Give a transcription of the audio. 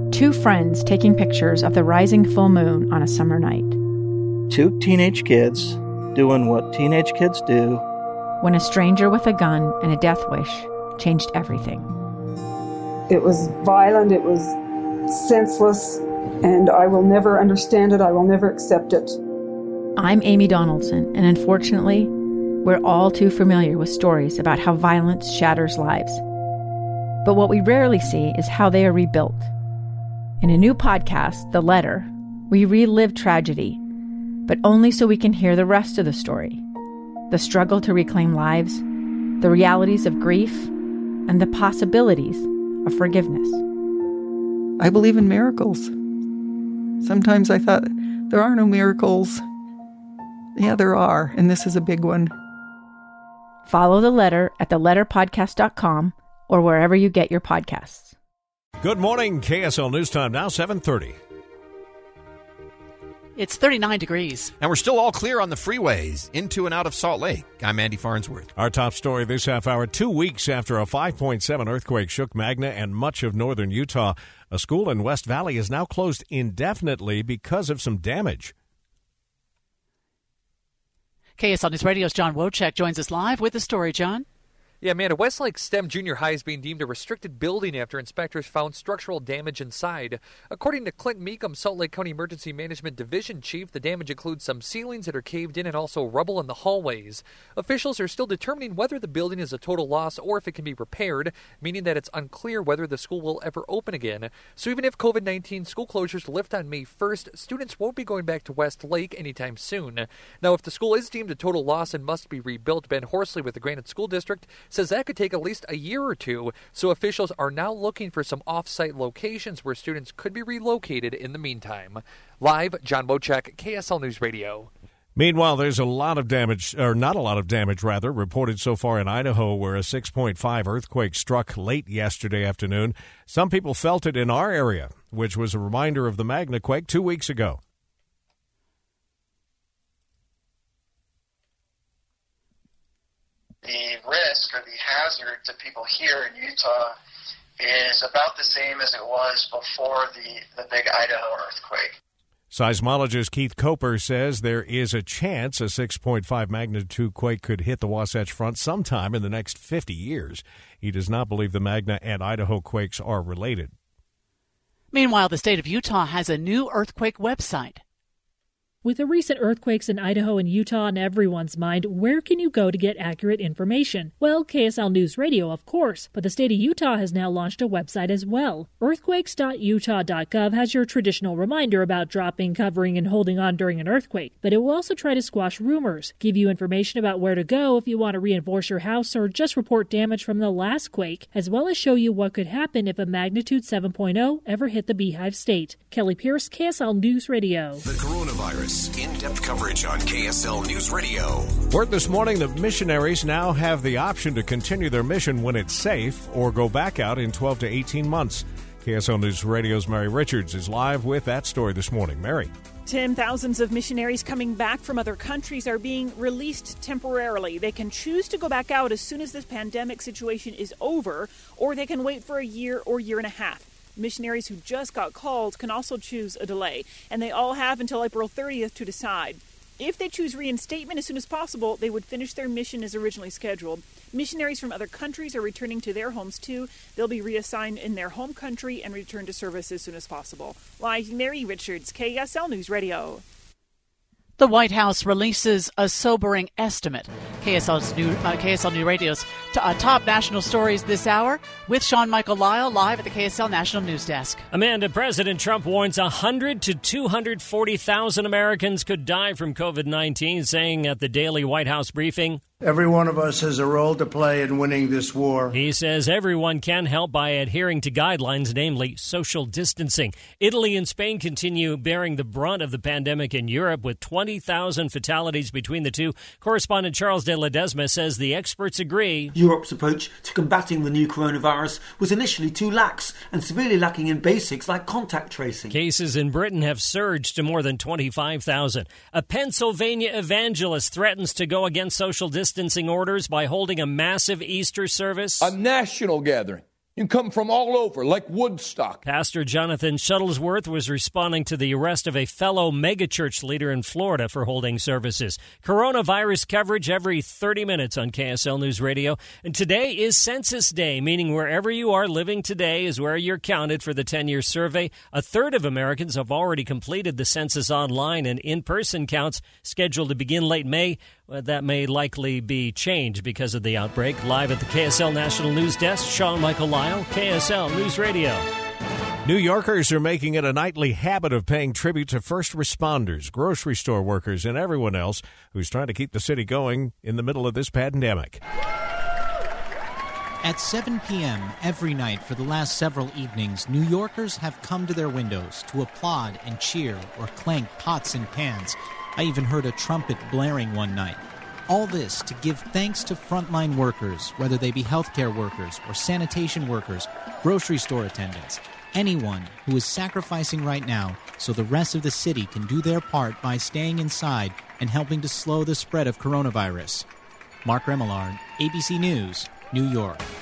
Two friends taking pictures of the rising full moon on a summer night. Two teenage kids doing what teenage kids do. When a stranger with a gun and a death wish changed everything. It was violent, it was senseless, and I will never understand it, I will never accept it. I'm Amy Donaldson, and unfortunately, we're all too familiar with stories about how violence shatters lives. But what we rarely see is how they are rebuilt. In a new podcast, The Letter, we relive tragedy, but only so we can hear the rest of the story. The struggle to reclaim lives, the realities of grief, and the possibilities of forgiveness. I believe in miracles. Sometimes I thought, there are no miracles. Yeah, there are, and this is a big one. Follow The Letter at theletterpodcast.com or wherever you get your podcasts. Good morning, KSL News Time now, 7:30. It's 39 degrees. And we're still all clear on the freeways into and out of Salt Lake. I'm Andy Farnsworth. Our top story this half hour, 2 weeks after a 5.7 earthquake shook Magna and much of northern Utah, a school in West Valley is now closed indefinitely because of some damage. KSL News Radio's John Wojcik joins us live with the story. John? Yeah, Amanda, Westlake STEM Junior High is being deemed a restricted building after inspectors found structural damage inside. According to Clint Meekum, Salt Lake County Emergency Management Division Chief, the damage includes some ceilings that are caved in and also rubble in the hallways. Officials are still determining whether the building is a total loss or if it can be repaired, meaning that it's unclear whether the school will ever open again. So even if COVID-19 school closures lift on May 1st, students won't be going back to Westlake anytime soon. Now, if the school is deemed a total loss and must be rebuilt, Ben Horsley with the Granite School District says that could take at least a year or two, so officials are now looking for some off-site locations where students could be relocated in the meantime. Live, John Wojcik, KSL News Radio. Meanwhile, there's not a lot of damage, reported so far in Idaho, where a 6.5 earthquake struck late yesterday afternoon. Some people felt it in our area, which was a reminder of the Magna quake 2 weeks ago. The risk or the hazard to people here in Utah is about the same as it was before the big Idaho earthquake. Seismologist Keith Coper says there is a chance a 6.5 magnitude quake could hit the Wasatch Front sometime in the next 50 years. He does not believe the Magna and Idaho quakes are related. Meanwhile, the state of Utah has a new earthquake website. With the recent earthquakes in Idaho and Utah on everyone's mind, where can you go to get accurate information? Well, KSL News Radio, of course, but the state of Utah has now launched a website as well. Earthquakes.utah.gov has your traditional reminder about dropping, covering, and holding on during an earthquake, but it will also try to squash rumors, give you information about where to go if you want to reinforce your house or just report damage from the last quake, as well as show you what could happen if a magnitude 7.0 ever hit the Beehive State. Kelly Pierce, KSL News Radio. The coronavirus. In-depth coverage on KSL News Radio. Word this morning that missionaries now have the option to continue their mission when it's safe or go back out in 12 to 18 months. KSL News Radio's Mary Richards is live with that story this morning. Mary. Tim, thousands of missionaries coming back from other countries are being released temporarily. They can choose to go back out as soon as this pandemic situation is over, or they can wait for a year or year and a half. Missionaries who just got called can also choose a delay, and they all have until April 30th to decide. If they choose reinstatement as soon as possible, they would finish their mission as originally scheduled. Missionaries from other countries are returning to their homes, too. They'll be reassigned in their home country and return to service as soon as possible. Live, Mary Richards, KSL News Radio. The White House releases a sobering estimate. KSL News Radio's top national stories this hour with Sean Michael Lyle live at the KSL National News Desk. Amanda, President Trump warns 100 to 240,000 Americans could die from COVID-19, saying at the daily White House briefing, "Every one of us has a role to play in winning this war." He says everyone can help by adhering to guidelines, namely social distancing. Italy and Spain continue bearing the brunt of the pandemic in Europe, with 20,000 fatalities between the two. Correspondent Charles de Ledesma says the experts agree. Europe's approach to combating the new coronavirus was initially too lax and severely lacking in basics like contact tracing. Cases in Britain have surged to more than 25,000. A Pennsylvania evangelist threatens to go against social distancing orders by holding a massive Easter service. A national gathering You come from all over, like Woodstock. Pastor Jonathan Shuttlesworth was responding to the arrest of a fellow megachurch leader in Florida for holding services. Coronavirus coverage every 30 minutes on KSL News Radio. And today is Census Day, meaning wherever you are living today is where you're counted for the 10-year survey. A third of Americans have already completed the census online, and in-person counts scheduled to begin late May. That may likely be changed because of the outbreak. Live at the KSL National News Desk, Sean Michael Lyle, KSL News Radio. New Yorkers are making it a nightly habit of paying tribute to first responders, grocery store workers, and everyone else who's trying to keep the city going in the middle of this pandemic. At 7 p.m. every night for the last several evenings, New Yorkers have come to their windows to applaud and cheer or clank pots and pans. I even heard a trumpet blaring one night. All this to give thanks to frontline workers, whether they be healthcare workers or sanitation workers, grocery store attendants, anyone who is sacrificing right now so the rest of the city can do their part by staying inside and helping to slow the spread of coronavirus. Mark Remillard, ABC News, New York.